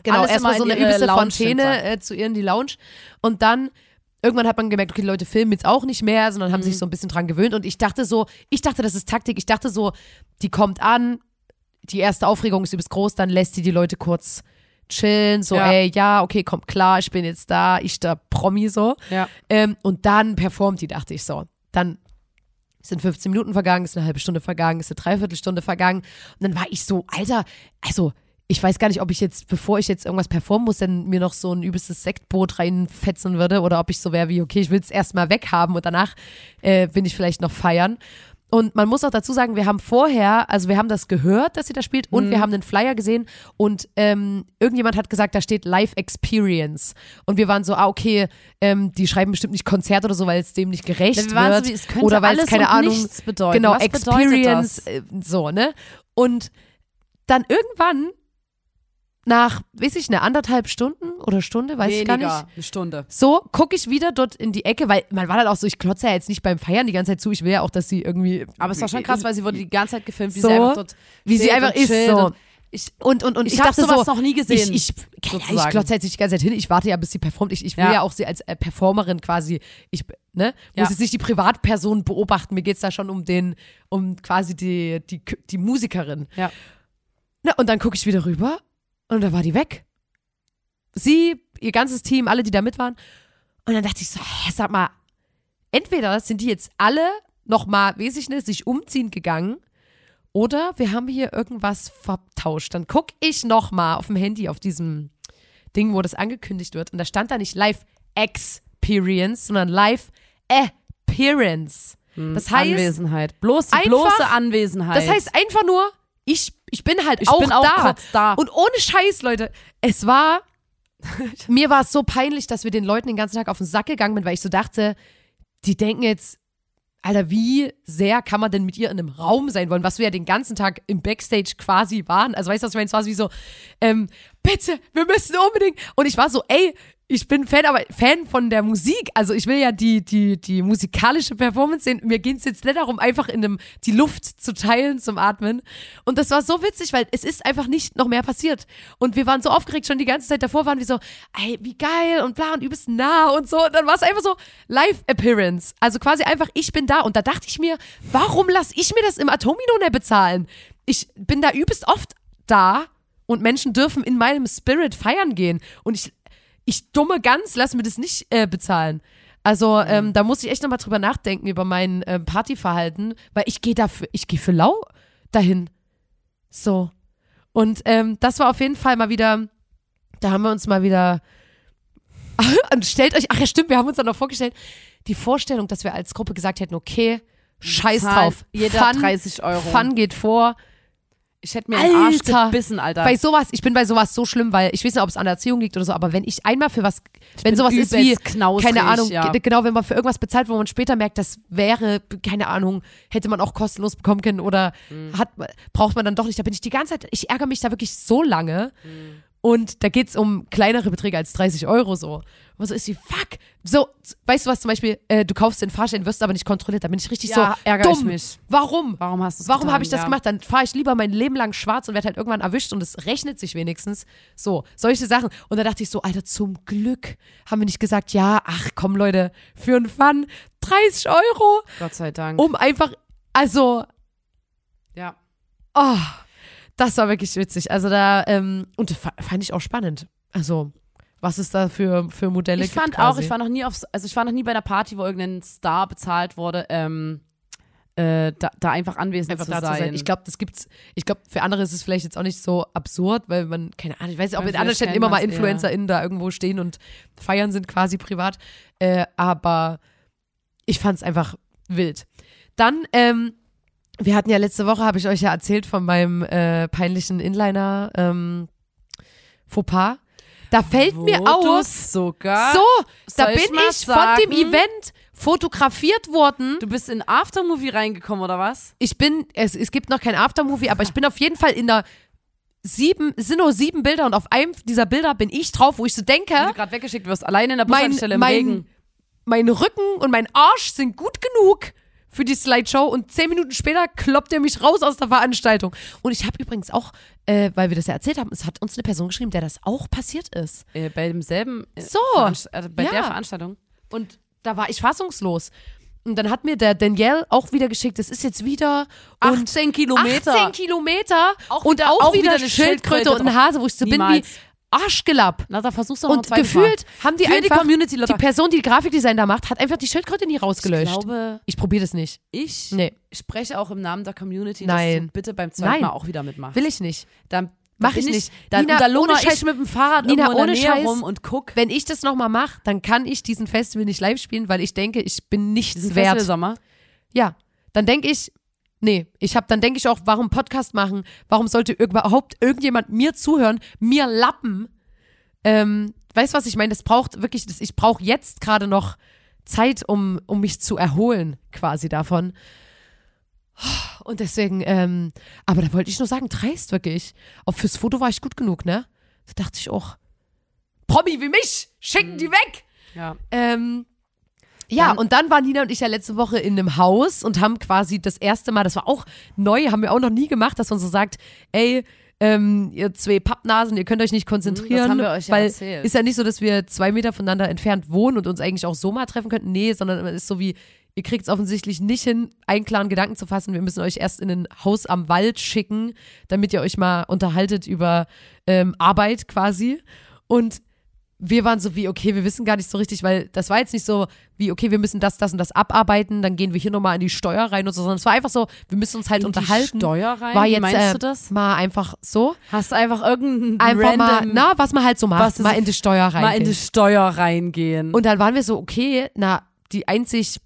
Genau, alles erstmal immer so in eine ihre übelste Lounge Fontäne hinter. äh, zu ihr in die Lounge. Und dann irgendwann hat man gemerkt, okay, die Leute filmen jetzt auch nicht mehr, sondern haben Mhm. sich so ein bisschen dran gewöhnt. Und ich dachte so, ich dachte, das ist Taktik. Ich dachte so, die kommt an, die erste Aufregung ist übelst groß, dann lässt sie die Leute kurz chillen, so, Ja. ey, ja, okay, kommt klar, ich bin jetzt da, ich da Promi so. Ja. Ähm, und dann performt die, dachte ich so. Dann sind fünfzehn Minuten vergangen, ist eine halbe Stunde vergangen, ist eine Dreiviertelstunde vergangen. Und dann war ich so, Alter, also ich weiß gar nicht, ob ich jetzt, bevor ich jetzt irgendwas performen muss, dann mir noch so ein übelstes Sektboot reinfetzen würde oder ob ich so wäre wie, okay, ich will es erstmal weghaben und danach äh, bin ich vielleicht noch feiern. Und man muss auch dazu sagen, wir haben vorher, also wir haben das gehört, dass sie da spielt und Mhm. wir haben den Flyer gesehen und ähm, irgendjemand hat gesagt, da steht Live Experience. Und wir waren so, ah, okay, ähm, die schreiben bestimmt nicht Konzert oder so, weil es dem nicht gerecht Wir waren wird. so wie, es könnte oder weil es alles keine und Ahnung, nichts bedeuten. genau, Was bedeutet Experience, das? äh, so, ne? Und dann irgendwann nach, weiß ich, eine anderthalb Stunden oder Stunde, weiß ich gar nicht. Weniger, eine Stunde. So, gucke ich wieder dort in die Ecke, weil man war dann auch so, ich klotze ja jetzt nicht beim Feiern die ganze Zeit zu, ich will ja auch, dass sie irgendwie. Aber es war schon krass, weil sie wurde die ganze Zeit gefilmt, wie So, sie einfach dort wie sie steht einfach und ist, chillt so. und Ich, Und, und, und ich, ich habe dachte sowas so, noch nie gesehen. Ich, ich, ja, ich sozusagen. klotze jetzt nicht die ganze Zeit hin, ich warte ja, bis sie performt. Ich, ich will ja, Ja. auch sie als äh, Performerin quasi, ich ne, Ja. muss jetzt nicht die Privatperson beobachten, mir geht's da schon um den, um quasi die, die, die Musikerin. Ja. Na, und dann gucke ich wieder rüber und da war die weg. Sie, ihr ganzes Team, alle, die da mit waren. Und dann dachte ich so, hä, sag mal, entweder sind die jetzt alle nochmal, weiß ich nicht, sich umziehen gegangen oder wir haben hier irgendwas vertauscht. Dann gucke ich nochmal auf dem Handy, auf diesem Ding, wo das angekündigt wird. Und da stand da nicht Live Experience, sondern Live Appearance. Das heißt, Anwesenheit. Bloß die einfach- bloße Anwesenheit. das heißt einfach nur, ich, ich bin halt ich auch, bin auch da. kurz da. Und ohne Scheiß, Leute, es war, mir war es so peinlich, dass wir den Leuten den ganzen Tag auf den Sack gegangen sind, weil ich so dachte, die denken jetzt, Alter, wie sehr kann man denn mit ihr in einem Raum sein wollen, was wir ja den ganzen Tag im Backstage quasi waren. Also weißt du, was ich meine? Es war so wie so, ähm, bitte, wir müssen unbedingt. Und ich war so, ey, ich bin Fan, aber Fan von der Musik. Also ich will ja die, die, die musikalische Performance sehen. Mir ging es jetzt nicht darum, einfach in einem, die Luft zu teilen zum Atmen. Und das war so witzig, weil es ist einfach nicht noch mehr passiert. Und wir waren so aufgeregt, schon die ganze Zeit davor waren wir so, ey, wie geil und bla und übelst nah und so. Und dann war es einfach so Live-Appearance. Also quasi einfach, ich bin da. Und da dachte ich mir, warum lasse ich mir das im Atomino nicht bezahlen? Ich bin da übelst oft da und Menschen dürfen in meinem Spirit feiern gehen. Und ich Ich dumme Gans, lass mir das nicht äh, bezahlen. Also ähm, da muss ich echt nochmal drüber nachdenken, über mein äh, Partyverhalten, weil ich gehe dafür, ich gehe für lau dahin. So. Und ähm, das war auf jeden Fall mal wieder, da haben wir uns mal wieder, und stellt euch, ach ja stimmt, wir haben uns dann noch vorgestellt, die Vorstellung, dass wir als Gruppe gesagt hätten, okay, scheiß Zahlen drauf, jeder Fun, dreißig Euro. Fun geht vor. Ich hätte mir den Arsch Alter. gebissen, Alter. Bei sowas, ich bin bei sowas so schlimm, weil ich weiß nicht, ob es an der Erziehung liegt oder so, aber wenn ich einmal für was, wenn bin sowas ist wie, übelst knausrig, keine Ahnung, ja. ge- genau, wenn man für irgendwas bezahlt, wo man später merkt, das wäre, keine Ahnung, hätte man auch kostenlos bekommen können oder Mhm. hat, braucht man dann doch nicht, da bin ich die ganze Zeit, ich ärgere mich da wirklich so lange Mhm. und da geht's um kleinere Beträge als dreißig Euro so. Und so ist wie, fuck, so, weißt du was, zum Beispiel, äh, du kaufst den Fahrschein, wirst aber nicht kontrolliert, da bin ich richtig Ja, so ärgere dumm. ich mich. Warum? Warum hast du es Warum getan? habe ich das Ja. gemacht? Dann fahre ich lieber mein Leben lang schwarz und werde halt irgendwann erwischt und es rechnet sich wenigstens. So, solche Sachen. Und da dachte ich so, Alter, zum Glück haben wir nicht gesagt, ja, ach komm Leute, für einen Fun dreißig Euro, Gott sei Dank. um einfach, also, Ja. oh, das war wirklich witzig. Also da, ähm, und das fa- fand ich auch spannend. Also, was es da für, für Modelle Ich gibt fand quasi. auch, ich war noch nie auf, also ich war noch nie bei einer Party, wo irgendein Star bezahlt wurde, ähm, äh, da, da einfach anwesend einfach zu da sein. zu sein. Ich glaube, das gibt's. Ich glaube, für andere ist es vielleicht jetzt auch nicht so absurd, weil man, keine Ahnung, ich weiß nicht, ob Ja, in anderen vielleicht Städten kennt immer mal man's eher. InfluencerInnen da irgendwo stehen und feiern sind quasi privat. Äh, aber ich fand's einfach wild. Dann, ähm, wir hatten ja letzte Woche, habe ich euch ja erzählt von meinem äh, peinlichen Inliner ähm, Fauxpas. Da fällt Wo mir du aus, sogar, so, da soll ich bin mal ich von dem sagen? Event fotografiert worden. Du bist in Aftermovie reingekommen, oder was? Ich bin, es, es gibt noch kein Aftermovie, aber ich bin auf jeden Fall in der sieben, es sind nur sieben Bilder und auf einem dieser Bilder bin ich drauf, wo ich so denke, Wenn du gerade weggeschickt wirst, alleine in der mein, Bushaltestelle im mein, Regen. mein Rücken und mein Arsch sind gut genug für die Slideshow und zehn Minuten später kloppt er mich raus aus der Veranstaltung. Und ich habe übrigens auch, äh, weil wir das ja erzählt haben, es hat uns eine Person geschrieben, der das auch passiert ist. Äh, bei demselben, äh, So. Veranst- also bei Ja. der Veranstaltung. Und da war ich fassungslos. Und dann hat mir der Danielle auch wieder geschickt, das ist jetzt wieder und achtzehn Kilometer. achtzehn Kilometer Auch und wieder- auch, auch wieder wieder eine eine Schildkröte Schildkröte und ein Hase, wo ich so bin wie Niemals. Arschgelapp. Na, da versuchst du noch ein Und zweites gefühlt Mal. haben die Für die einfach, Community, die Leute. Person, die Grafikdesign da macht, hat einfach die Schildkröte nie rausgelöscht. Ich glaube, Ich probiere das nicht. ich Nee, spreche auch im Namen der Community, Nein. dass du bitte beim zweiten Nein. Mal auch wieder mitmachst. will ich nicht. Dann Mach bin ich nicht. Dann, Nina, und da lungere ohne Scheiß- ich mit dem Fahrrad Nina, irgendwo in ohne der Nähe Scheiß. rum und guck. Wenn ich das nochmal mache, dann kann ich diesen Festival nicht live spielen, weil ich denke, ich bin nichts Diesen wert. Festivalsommer. Ja, dann denke ich, nee, ich habe, dann denke ich auch, warum Podcast machen? Warum sollte überhaupt irgendjemand mir zuhören, mir lappen? Ähm, weißt du, was ich meine? Das braucht wirklich, das, ich brauche jetzt gerade noch Zeit, um, um mich zu erholen, quasi davon. Und deswegen, ähm, aber da wollte ich nur sagen, dreist wirklich. Auch fürs Foto war ich gut genug, ne? Da dachte ich auch, Promi wie mich, schicken die weg! Ja. Ähm, ja, Dann- und dann waren Nina und ich ja letzte Woche in einem Haus und haben quasi das erste Mal, das war auch neu, haben wir auch noch nie gemacht, dass man so sagt, ey, ähm, ihr zwei Pappnasen, ihr könnt euch nicht konzentrieren. Das haben wir euch ja weil erzählt. ist ja nicht so, dass wir zwei Meter voneinander entfernt wohnen und uns eigentlich auch so mal treffen könnten. Nee, sondern es ist so wie, ihr kriegt es offensichtlich nicht hin, einen klaren Gedanken zu fassen. Wir müssen euch erst in ein Haus am Wald schicken, damit ihr euch mal unterhaltet über ähm, Arbeit quasi. Und wir waren so wie, okay, wir wissen gar nicht so richtig, weil das war jetzt nicht so wie, okay, wir müssen das, das und das abarbeiten, dann gehen wir hier nochmal in die Steuer rein und so, sondern es war einfach so, wir müssen uns halt In die unterhalten. Steuer rein? War Wie jetzt meinst äh, du das? mal einfach so. Hast du einfach irgendein Einfach mal, random, na, was man halt so macht, was ist mal so- in die Steuer rein. mal in die Steuer reingehen. Und dann waren wir so, okay, na, die einzig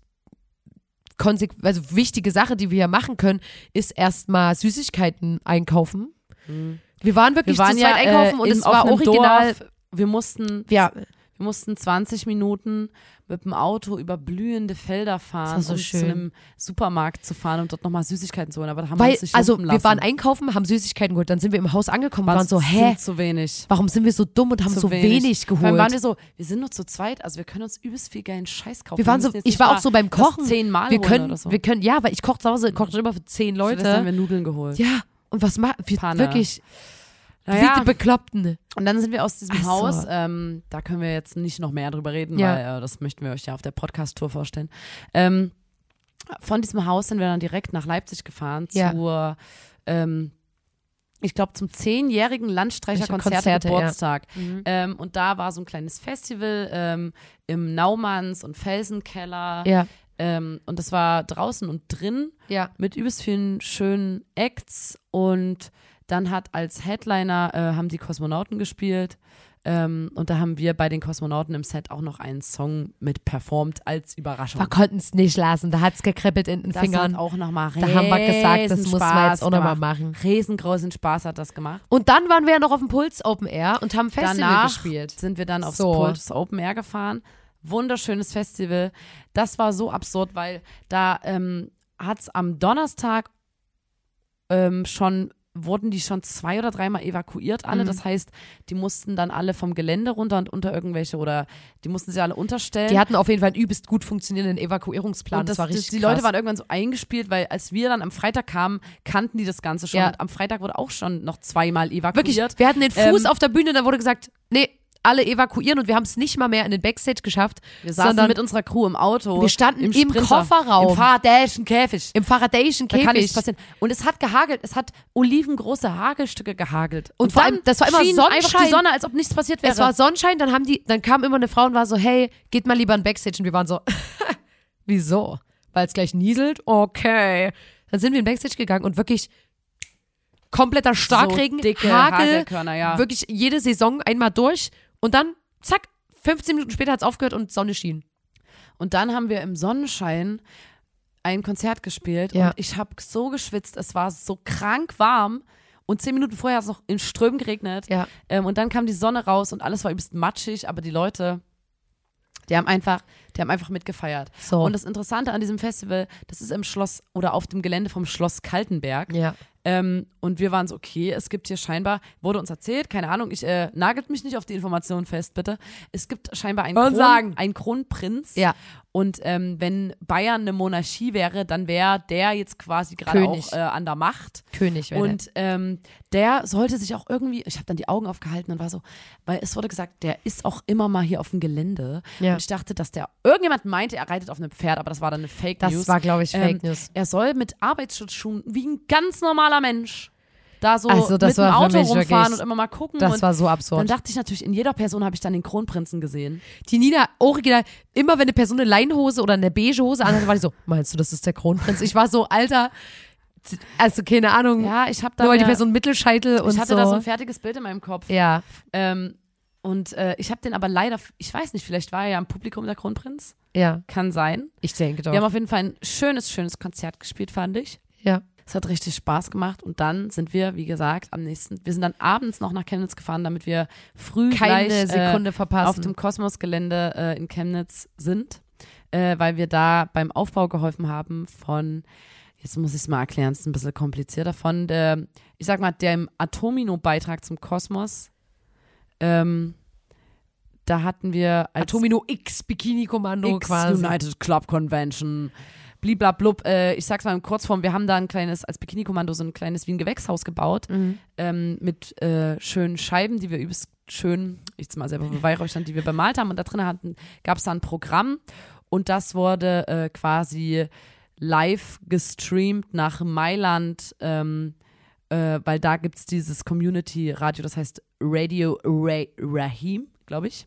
konsequ- also wichtige Sache, die wir hier machen können, ist erstmal Süßigkeiten einkaufen. Wir waren wirklich wir waren zu zweit ja einkaufen äh, und in, es war auf einem original. Dorf. Wir mussten, Ja, wir mussten zwanzig Minuten mit dem Auto über blühende Felder fahren, Das war so um schön. zu einem Supermarkt zu fahren und dort nochmal Süßigkeiten zu holen. Aber da haben wir weil, uns nicht also lumpen wir lassen. waren einkaufen, haben Süßigkeiten geholt, dann sind wir im Haus angekommen und waren so, hä, sind zu wenig. warum sind wir so dumm und haben Zu so wenig, Vor allem waren geholt? wir so, wir sind nur zu zweit, also wir können uns übelst viel geilen Scheiß kaufen. Wir waren so, müssen jetzt ich nicht war mal auch so beim das Kochen. zehnmal wir holen können, oder so. wir können, ja, weil ich koche zu Hause, koche immer für zehn Stattdessen haben Leute. wir Nudeln geholt. Ja, und was machen wir? Panne. Wirklich, Naja. wie die Bekloppten. Und dann sind wir aus diesem Ach so. Haus, ähm, da können wir jetzt nicht noch mehr drüber reden, Ja. weil äh, das möchten wir euch ja auf der Podcast-Tour vorstellen. Ähm, von diesem Haus sind wir dann direkt nach Leipzig gefahren Ja. zur, ähm, ich glaube, zum zehnjährigen Landstreicher-Konzert Konzerte, ja. Geburtstag. Mhm. Ähm, und da war so ein kleines Festival ähm, im Naumanns- und Felsenkeller. Ja, Ähm, und das war draußen und drin ja. mit übelst vielen schönen Acts und dann hat als Headliner äh, haben die Kosmonauten gespielt ähm, und da haben wir bei den Kosmonauten im Set auch noch einen Song mit performt als Überraschung. Wir konnten es nicht lassen, da hat es gekribbelt in den das Fingern. hat auch nochmal Da haben wir gesagt, das muss man jetzt auch nochmal gemacht. machen. Riesengroßen Spaß hat das gemacht. Und dann waren wir ja noch auf dem Puls Open Air und haben Festival Danach gespielt. sind wir dann aufs So. Puls Open Air gefahren. Wunderschönes Festival. Das war so absurd, weil da ähm, hat es am Donnerstag ähm, schon, wurden die schon zwei oder dreimal evakuiert alle. Mhm. Das heißt, die mussten dann alle vom Gelände runter und unter irgendwelche oder die mussten sie alle unterstellen. Die hatten auf jeden Fall einen übelst gut funktionierenden Evakuierungsplan. und das, das war das, richtig die krass. Leute waren irgendwann so eingespielt, weil als wir dann am Freitag kamen, kannten die das Ganze schon. Ja. Und am Freitag wurde auch schon noch zweimal evakuiert. Wirklich, wir hatten den Fuß Ähm, auf der Bühne, dann wurde gesagt, nee, alle evakuieren und wir haben es nicht mal mehr in den Backstage geschafft, Wir saßen sondern mit unserer Crew im Auto. wir standen im, Sprinter, Kofferraum, Im fahrradischen Käfig. im Faradayschen Da kann nichts Käfig. passieren. Und es hat gehagelt. Es hat olivengroße Hagelstücke gehagelt. Und vor allem, das war immer schien einfach Sonnenschein. die Sonne, als ob nichts passiert wäre. Es war Sonnenschein, dann haben die, dann kam immer eine Frau und war so, hey, geht mal lieber in den Backstage. Und wir waren so, wieso? Weil es gleich nieselt? Okay. Dann sind wir in den Backstage gegangen und wirklich kompletter Starkregen, so dicke Hagel, Hagelkörner, ja. wirklich jede Saison einmal durch und dann, zack, fünfzehn Minuten später hat es aufgehört und Sonne schien. Und dann haben wir im Sonnenschein ein Konzert gespielt Ja. und ich habe so geschwitzt. Es war so krank warm. Und zehn Minuten vorher hat es noch in Strömen geregnet. Ja. Ähm, und dann kam die Sonne raus und alles war übelst matschig, aber die Leute, die haben einfach, die haben einfach mitgefeiert. So. Und das Interessante an diesem Festival, das ist im Schloss oder auf dem Gelände vom Schloss Kaltenberg. Ja. Ähm, und wir waren so, okay, es gibt hier scheinbar, wurde uns erzählt, keine Ahnung, ich äh, nagelt mich nicht auf die Informationen fest, bitte. Es gibt scheinbar einen, Und Kron, sagen. einen Kronprinz. Ja. Und ähm, wenn Bayern eine Monarchie wäre, dann wäre der jetzt quasi gerade auch äh, an der Macht. König wäre Und ähm, der sollte sich auch irgendwie, ich habe dann die Augen aufgehalten und war so, weil es wurde gesagt, der ist auch immer mal hier auf dem Gelände. Ja. Und ich dachte, dass der, irgendjemand meinte, er reitet auf einem Pferd, aber das war dann eine Fake Das News. war, glaube ich, Fake ähm, News. Er soll mit Arbeitsschutzschuhen wie ein ganz normaler Mensch da so Also, das mit dem war für Auto mich rumfahren wirklich- und immer mal gucken. Das und war so dann absurd. dachte ich natürlich, in jeder Person habe ich dann den Kronprinzen gesehen. Die Nina, original, immer wenn eine Person eine Leinhose oder eine beige Hose anhat, war die so, meinst du, das ist der Kronprinz? Ich war so, Alter, also keine Ahnung, Ja, ich habe da nur weil die mir- Person Mittelscheitel und ich hatte so. da so ein fertiges Bild in meinem Kopf. ja, Ähm, und äh, ich habe den aber leider, ich weiß nicht, vielleicht war er ja im Publikum der Kronprinz. ja, Kann sein. ich denke doch. Wir haben auf jeden Fall ein schönes, schönes Konzert gespielt, fand ich. ja. Es hat richtig Spaß gemacht und dann sind wir, wie gesagt, am nächsten, wir sind dann abends noch nach Chemnitz gefahren, damit wir früh Keine gleich Sekunde äh, verpassen. auf dem Kosmos-Gelände äh, in Chemnitz sind, äh, weil wir da beim Aufbau geholfen haben von, jetzt muss ich es mal erklären, es ist ein bisschen komplizierter, von der, ich sag mal, dem Atomino-Beitrag zum Kosmos. Ähm, da hatten wir als Atomino X Bikini Kommando X quasi. United Club Convention, bliblablub, äh, ich sag's mal in Kurzform, wir haben da ein kleines, als Bikini-Kommando so ein kleines wie ein Gewächshaus gebaut, Mhm. ähm, mit äh, schönen Scheiben, die wir übelst schön, ich jetzt mal selber beweihräuchern, die wir bemalt haben und da drin hatten, gab's da ein Programm und das wurde äh, quasi live gestreamt nach Mailand, ähm, äh, weil da gibt's dieses Community-Radio, das heißt Radio Ra- Rahim, glaube ich.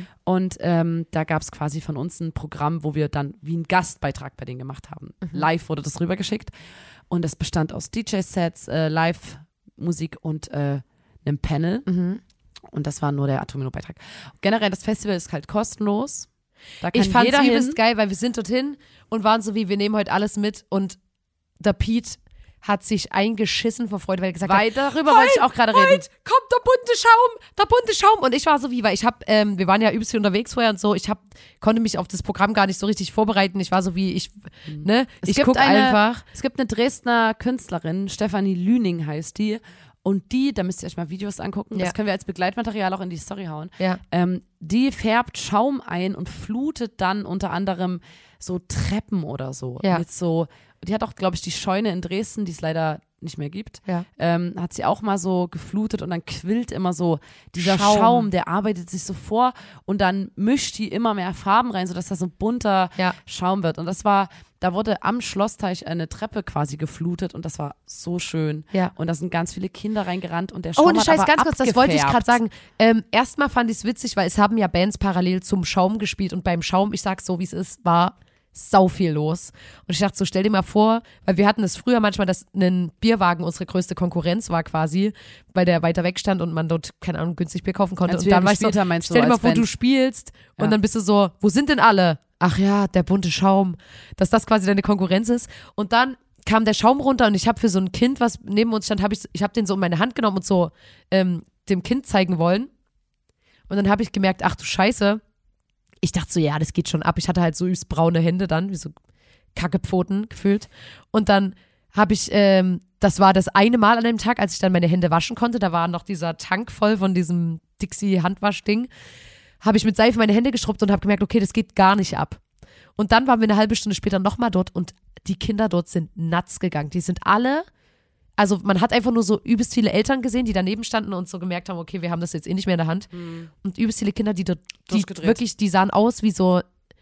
Und ähm, da gab es quasi von uns ein Programm, wo wir dann wie einen Gastbeitrag bei denen gemacht haben. Mhm. Live wurde das rübergeschickt und das bestand aus D J-Sets, äh, Live-Musik und äh, einem Panel. Mhm. Und das war nur der Atomino-Beitrag. Generell, das Festival ist halt kostenlos. Da kann Ich fand jeder es hin. übelst geil, weil wir sind dorthin und waren so wie, wir nehmen heute alles mit und der Pete hat sich eingeschissen vor Freude, weil er gesagt Weil hat, darüber wollte ich auch gerade reden. heute kommt der bunte Schaum, der bunte Schaum. Und ich war so wie, weil ich hab, ähm, wir waren ja übelst viel unterwegs vorher und so, ich hab, konnte mich auf das Programm gar nicht so richtig vorbereiten. Ich war so wie, ich, ne, Es ich gibt guck eine- einfach. Es gibt eine Dresdner Künstlerin, Stefanie Lüning heißt die. Und die, da müsst ihr euch mal Videos angucken, Ja. das können wir als Begleitmaterial auch in die Story hauen. Ja. Ähm, die färbt Schaum ein und flutet dann unter anderem so Treppen oder so. Ja. Mit so, die hat auch, glaube ich, die Scheune in Dresden, die es leider nicht mehr gibt, Ja. ähm, hat sie auch mal so geflutet und dann quillt immer so dieser Schaum. Schaum. der arbeitet sich so vor und dann mischt die immer mehr Farben rein, sodass das so bunter Ja. Schaum wird. Und das war, da wurde am Schlossteich eine Treppe quasi geflutet und das war so schön. Ja. Und da sind ganz viele Kinder reingerannt und der Schaum Oh, ne hat Scheiß, aber ganz kurz, das wollte ich gerade abgefärbt. sagen. Ähm, erstmal fand ich es witzig, weil es haben ja Bands parallel zum Schaum gespielt und beim Schaum, ich sag's so, wie es ist, war sau viel los. Und ich dachte so, stell dir mal vor, weil wir hatten es früher manchmal, dass ein Bierwagen unsere größte Konkurrenz war quasi, weil der weiter weg stand und man dort, keine Ahnung, günstig Bier kaufen konnte. Als und wir dann war ich so, gespielt haben, meinst du, stell dir mal als vor, Band? du spielst Ja. und dann bist du so, wo sind denn alle? Ach ja, der bunte Schaum. Dass das quasi deine Konkurrenz ist. Und dann kam der Schaum runter und ich habe für so ein Kind, was neben uns stand, habe ich, ich habe den so in meine Hand genommen und so ähm, dem Kind zeigen wollen. Und dann habe ich gemerkt, ach du Scheiße. Ich dachte so, ja, das geht schon ab. Ich hatte halt so übelst braune Hände dann, wie so Kackepfoten gefühlt. Und dann habe ich, ähm, das war das eine Mal an dem Tag, als ich dann meine Hände waschen konnte, da war noch dieser Tank voll von diesem Dixie-Handwaschding, habe ich mit Seife meine Hände geschrubbt und habe gemerkt, okay, das geht gar nicht ab. Und dann waren wir eine halbe Stunde später nochmal dort und die Kinder dort sind nuts gegangen. Die sind alle, also man hat einfach nur so übelst viele Eltern gesehen, die daneben standen und so gemerkt haben, okay, wir haben das jetzt eh nicht mehr in der Hand. Mhm. Und übelst viele Kinder, die dort, die Durchgedreht. wirklich, die sahen aus wie so,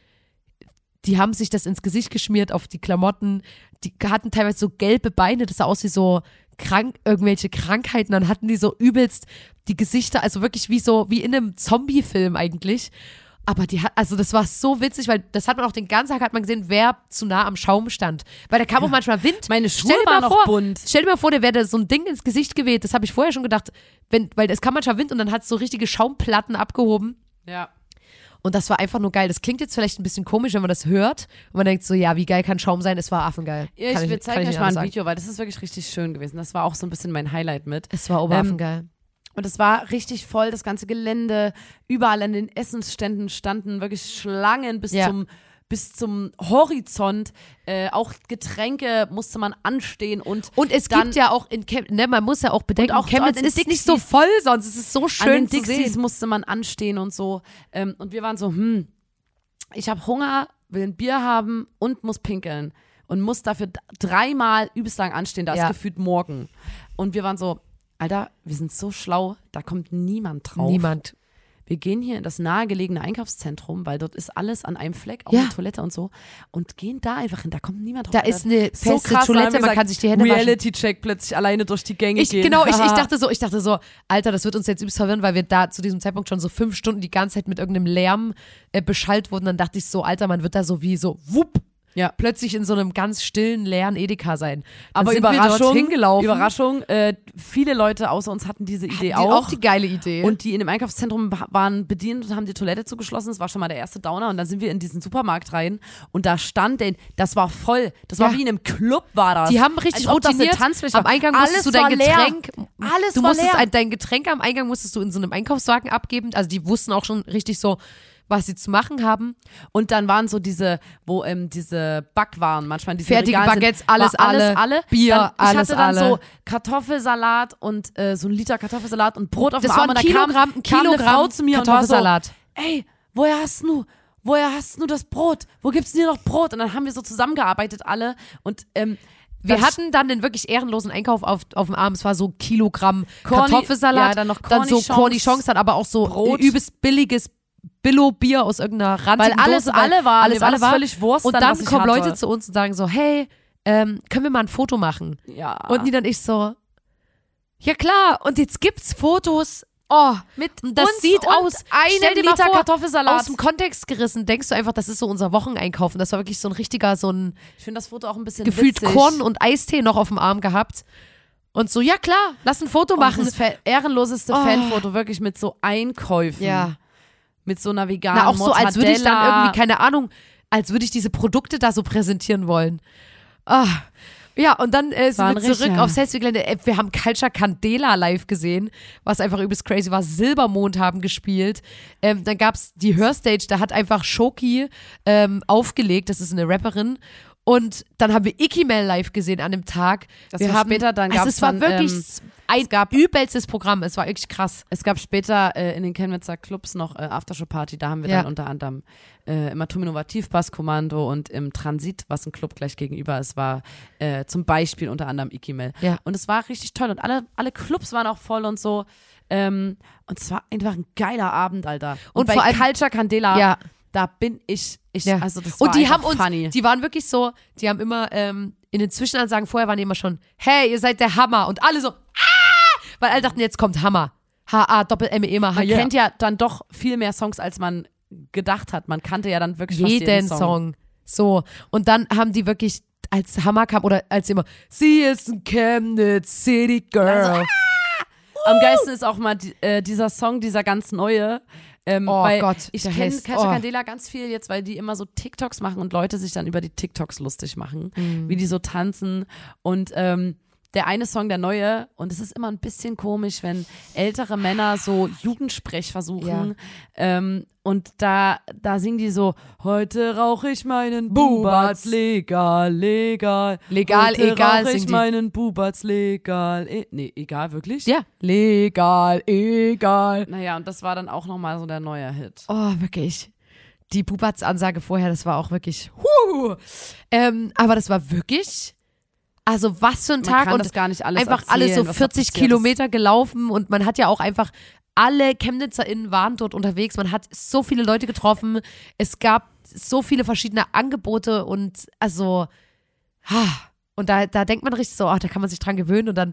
die haben sich das ins Gesicht geschmiert auf die Klamotten, die hatten teilweise so gelbe Beine, das sah aus wie so krank, irgendwelche Krankheiten, dann hatten die so übelst die Gesichter, also wirklich wie so, wie in einem Zombie-Film eigentlich. Aber die hat, also das war so witzig, weil das hat man auch den ganzen Tag hat man gesehen, wer zu nah am Schaum stand. Weil da kam auch manchmal Wind. Meine Schuhe Stell dir waren mal noch vor, bunt. Stell dir mal vor, der wäre so ein Ding ins Gesicht geweht. Das habe ich vorher schon gedacht, wenn, weil es kam manchmal Wind und dann hat es so richtige Schaumplatten abgehoben. Ja. Und das war einfach nur geil. Das klingt jetzt vielleicht ein bisschen komisch, wenn man das hört. Und man denkt so, ja, wie geil kann Schaum sein? Es war affengeil. Ja, Kann ich will kann zeigen nicht euch mal anders ein sagen. Video, weil das ist wirklich richtig schön gewesen. Das war auch so ein bisschen mein Highlight mit. Es war oberaffengeil. Und es war richtig voll, das ganze Gelände. Überall an den Essensständen standen wirklich Schlangen bis Ja. zum bis zum Horizont. Äh, auch Getränke musste man anstehen und Und es dann gibt ja auch in Chemnitz, ne, man muss ja auch bedenken, Und auch Chemnitz an den ist nicht so Dixies. voll sonst. Es ist so an schön den zu Dixies sehen. musste man anstehen und so. Ähm, und wir waren so, hm, ich habe Hunger, will ein Bier haben und muss pinkeln und muss dafür d- dreimal übelst lang anstehen, da ist Ja. gefühlt morgen. Und wir waren so, Alter, wir sind so schlau, da kommt niemand drauf. Niemand. Wir gehen hier in das nahegelegene Einkaufszentrum, weil dort ist alles an einem Fleck, auch Ja. eine Toilette und so. Und gehen da einfach hin, da kommt niemand drauf. Da Alter. ist eine So feste krass, dann haben Toilette, wir man gesagt, kann sich die Hände waschen. Reality-Check plötzlich alleine durch die Gänge Ich, gehen. genau, ich, ich dachte so, ich dachte so, Alter, das wird uns jetzt übelst verwirren, weil wir da zu diesem Zeitpunkt schon so fünf Stunden die ganze Zeit mit irgendeinem Lärm äh, beschallt wurden. Dann dachte ich so, Alter, man wird da so wie so, wupp, Ja. plötzlich in so einem ganz stillen, leeren Edeka sein. Dann Aber sind wir Überraschung, dort hingelaufen. Überraschung, äh, viele Leute außer uns hatten diese Idee Die, auch. auch die geile Idee. Und die in dem Einkaufszentrum ba- waren bedient und haben die Toilette zugeschlossen. Das war schon mal der erste Downer. Und dann sind wir in diesen Supermarkt rein. Und da stand denn, das war voll. Das war Ja. wie in einem Club war das. Die haben richtig Als ob das eine routiniert. Tanzfläche Am war. Eingang Alles musstest du war dein leer. Getränk, Alles du war musstest leer. ein, dein Getränk am Eingang musstest du in so einem Einkaufswagen abgeben. Also die wussten auch schon richtig so, was sie zu machen haben. Und dann waren so diese, wo ähm, diese Backwaren manchmal in diesen Fertige Regalen Baguettes, sind, alles, war alles, alle. alle. Bier, dann, ich alles, hatte dann alle. so Kartoffelsalat und äh, so ein Liter Kartoffelsalat und Brot auf Das dem war Arm. ein Und da kam, Kilogramm, ein kam eine Kilogramm Frau zu mir und war so, Kartoffelsalat. ey, woher hast du, woher hast du das Brot? Wo gibt's denn hier noch Brot? Und dann haben wir so zusammengearbeitet alle und ähm, Wir das- hatten dann den wirklich ehrenlosen Einkauf auf, auf dem Arm. Es war so Kilogramm Corny- Kartoffelsalat, ja, dann noch dann so Cornichons, Cornichons, dann aber auch so Brot. übelst billiges Billo-Bier aus irgendeiner weil ranzigen alles Dose. alle war, alles mir war alle das war. völlig Wurst. Und dann, dann was ich kommen hatte. Leute zu uns und sagen so, hey, ähm, können wir mal ein Foto machen? Ja. Und die dann ich so, ja klar, und jetzt gibt's Fotos. Oh, mit und das uns sieht und aus, stell einem dir mal Liter vor, Kartoffelsalat. aus dem Kontext gerissen, denkst du einfach, das ist so unser Wocheneinkauf. Und das war wirklich so ein richtiger, so ein Ich finde das Foto auch ein bisschen gefühlt witzig. Korn und Eistee noch auf dem Arm gehabt. Und so, ja klar, lass ein Foto Und machen. das fa- ehrenloseste Oh. Fanfoto, wirklich mit so Einkäufen. Ja. Mit so einer veganen Na, auch so, als würde ich dann Mortadella. irgendwie, keine Ahnung, als würde ich diese Produkte da so präsentieren wollen. Ah. Ja, und dann äh, sind Waren wir zurück richtig, ja. aufs Festivalgelände. Äh, Wir haben Culture Candela live gesehen, was einfach übelst crazy war. Silbermond haben gespielt. Ähm, dann gab's die Hörstage, da hat einfach Shoki ähm, aufgelegt, das ist eine Rapperin. Und dann haben wir Ikimel live gesehen an dem Tag. Das wir war haben, später, dann also gab's es war dann, wirklich ähm, ein übelstes Programm. Es war wirklich krass. Es gab später äh, in den Chemnitzer Clubs noch äh, Aftershow-Party, da haben wir Ja. dann unter anderem äh, im Atom Innovativ Basskommando und im Transit, was ein Club gleich gegenüber ist, war äh, zum Beispiel unter anderem Ikimel. Ja. Und es war richtig toll und alle, alle Clubs waren auch voll und so. Ähm, und es war einfach ein geiler Abend, Alter. Und, Und bei vor allem- Culture Candela, Ja. da bin ich, ich Ja. also das war Und die einfach haben uns, funny. die waren wirklich so, die haben immer ähm, in den Zwischenansagen vorher waren die immer schon, hey, ihr seid der Hammer. Und alle so, ah! Weil alle dachten, jetzt kommt Hammer. H-A, Doppel-M-E, immer, Man yeah. kennt ja dann doch viel mehr Songs, als man gedacht hat. Man kannte ja dann wirklich fast jeden jeden Song. Song. So. Und dann haben die wirklich, als Hammer kam, oder als immer, sie ist ein Chemnitz City Girl. Also, Am geilsten ist auch mal die, äh, dieser Song, dieser ganz neue. Ähm, Oh weil Gott, ich der kenne heißt- Culture oh. Candela ganz viel jetzt, weil die immer so TikToks machen und Leute sich dann über die TikToks lustig machen, Mhm. wie die so tanzen. Und ähm, der eine Song, der neue, und es ist immer ein bisschen komisch, wenn ältere Männer so Jugendsprech versuchen. Ja. Ähm, und da, da singen die so, heute rauche ich meinen Bubatz. Bubatz legal, legal. Legal, heute egal, rauche ich singen die. meinen Bubatz legal. E nee, egal, wirklich? Ja, legal, egal. Naja, und das war dann auch nochmal so der neue Hit. Oh, wirklich. Die Bubatz-Ansage vorher, das war auch wirklich, huh. Ähm, aber das war wirklich, also was für ein Man Tag kann und das gar nicht alles einfach erzählen, alle so was da vierzig passiert Kilometer gelaufen und man hat ja auch einfach, alle ChemnitzerInnen waren dort unterwegs, man hat so viele Leute getroffen, es gab so viele verschiedene Angebote und also, ha, und da, da denkt man richtig so, ach, da kann man sich dran gewöhnen und dann,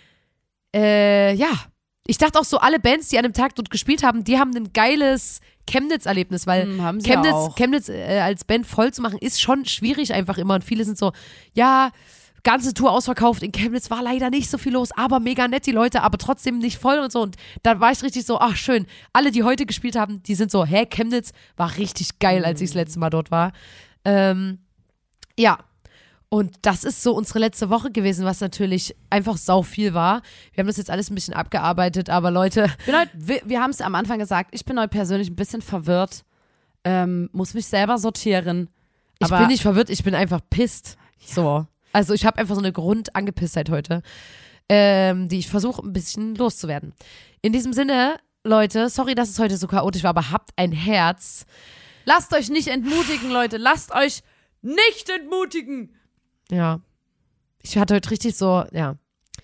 äh, ja, ich dachte auch so, alle Bands, die an dem Tag dort gespielt haben, die haben ein geiles Chemnitz-Erlebnis, weil Hm, haben sie Chemnitz, auch. Chemnitz äh, als Band voll zu machen, ist schon schwierig einfach immer und viele sind so, ja, ganze Tour ausverkauft, in Chemnitz war leider nicht so viel los, aber mega nett die Leute, aber trotzdem nicht voll und so und da war ich richtig so, ach schön, alle, die heute gespielt haben, die sind so, hä, Chemnitz war richtig geil, als ich das letzte Mal dort war. Ähm, ja, und das ist so unsere letzte Woche gewesen, was natürlich einfach sau viel war. Wir haben das jetzt alles ein bisschen abgearbeitet, aber Leute, Ich bin heute, wir wir haben es am Anfang gesagt, ich bin heute persönlich ein bisschen verwirrt, ähm, muss mich selber sortieren. ich Aber bin nicht verwirrt, ich bin einfach pisst. So. Also ich habe einfach so eine Grundangepisstheit heute, ähm, die ich versuche ein bisschen loszuwerden. In diesem Sinne, Leute, sorry, dass es heute so chaotisch war, aber habt ein Herz. Lasst euch nicht entmutigen, Leute. Lasst euch nicht entmutigen. Ja. Ich hatte heute richtig so, ja.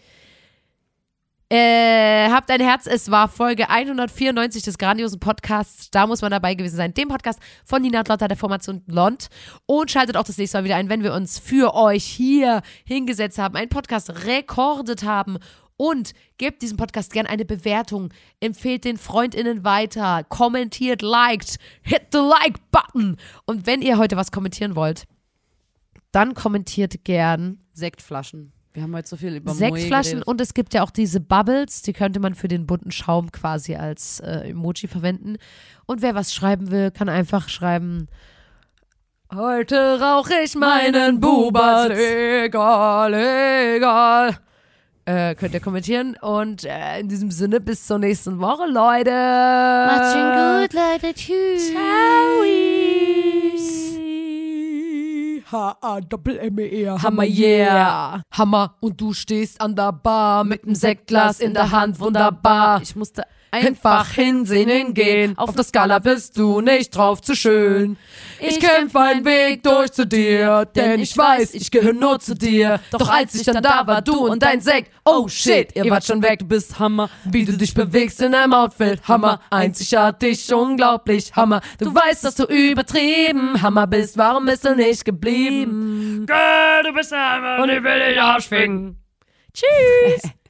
Äh, habt ein Herz, es war Folge hundertvierundneunzig des grandiosen Podcasts. Da muss man dabei gewesen sein. Dem Podcast von Nina und Lotta der Formation Blond. Und schaltet auch das nächste Mal wieder ein, wenn wir uns für euch hier hingesetzt haben, einen Podcast rekordet haben. Und gebt diesem Podcast gerne eine Bewertung. Empfehlt den FreundInnen weiter. Kommentiert, liked. Hit the Like-Button. Und wenn ihr heute was kommentieren wollt, dann kommentiert gern Sektflaschen. Wir haben heute so viel über Sektflaschen Moe und es gibt ja auch diese Bubbles, die könnte man für den bunten Schaum quasi als äh, Emoji verwenden. Und wer was schreiben will, kann einfach schreiben: Heute rauche ich meinen Bubatz, egal, egal. Äh, könnt ihr kommentieren und äh, in diesem Sinne bis zur nächsten Woche, Leute. Macht's schön gut, Leute. Tschüss. Ciao. H-A-Doppel-M-E-R. Hammer, yeah. Hammer. Und du stehst an der Bar mit einem Sektglas in der Hand. Wunderbar. Ich musste einfach hinsehen, hingehen. Auf der Skala bist du nicht drauf zu schön. Ich kämpf einen Weg durch zu dir, denn ich weiß, ich gehöre nur zu dir. Doch als ich dann da war, du und dein Sekt, oh shit, ihr wart schon weg. Du bist Hammer. Wie du dich bewegst in einem Outfit, Hammer. Einzigartig, unglaublich, Hammer. Du weißt, dass du übertrieben Hammer bist, warum bist du nicht geblieben? Girl, du bist Hammer und ich will dich ausschwingen. Tschüss.